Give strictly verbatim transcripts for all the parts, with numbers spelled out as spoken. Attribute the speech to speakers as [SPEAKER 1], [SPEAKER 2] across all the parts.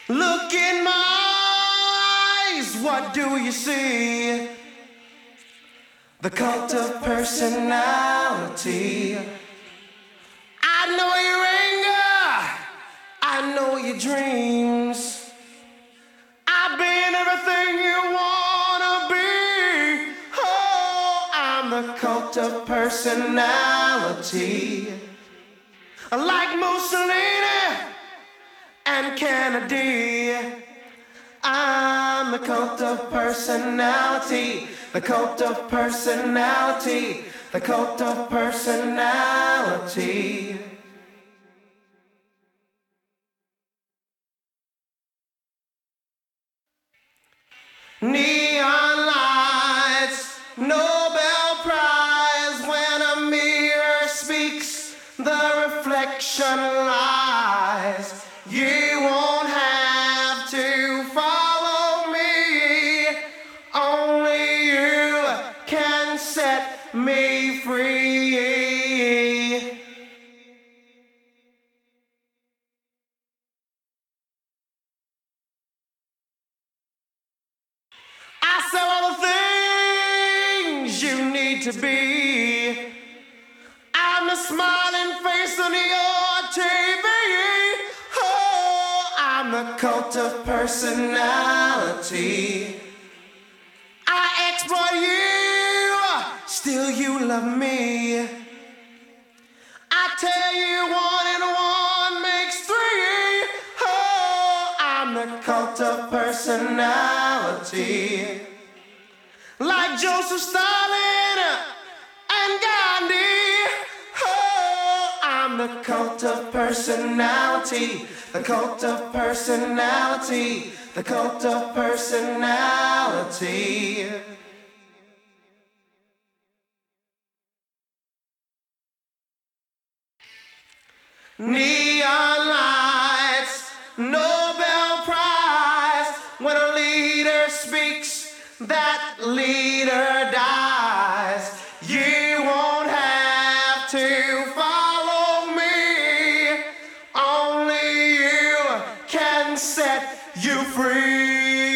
[SPEAKER 1] Look in my eyes, what do you see? The cult of personality. I know your anger, I know your dreams. I've been everything you wanna be. Oh, I'm the cult of personality. Like Mussolini and Kennedy, I'm the cult of personality, the cult of personality, the cult of personality. Neon lights, Nobel Prize, when a mirror speaks, the reflection lies. You won't have to follow me, only you can set me free. I sell all the things you need to be. I'm the smiling face on your T V. Oh, I'm the cult of personality. I exploit you, still you love me. I tell you one and one makes three. Oh, I'm the cult of personality. Like Joseph Stalin and Gandhi. Oh, I'm the cult of personality, the cult of personality, the cult of personality. Neon lights, Nobel Prize, when a leader speaks, that leader dies. You won't have to follow me, only you can set you free.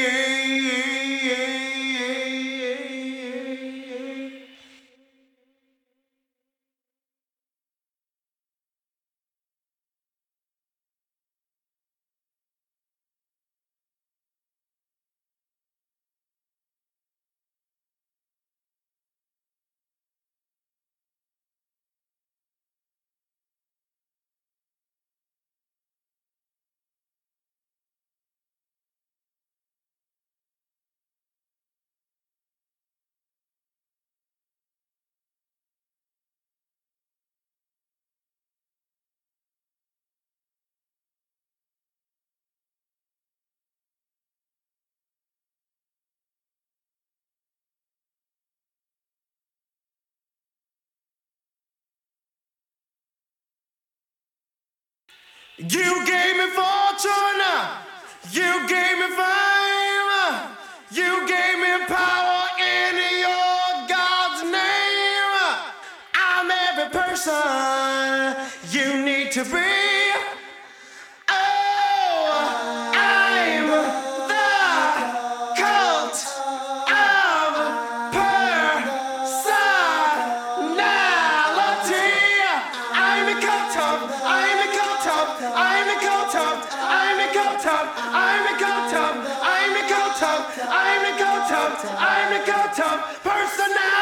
[SPEAKER 1] You gave me fortune, you gave me fame, you gave me power in your God's name. I'm every person you need to be. Oh, I'm the cult of personality. I'm the cult of, I'm the cult of, I'm the cult of, I'm the cult of, I'm the cult of, I'm the cult of, I'm the cult of, I'm the cult of personality.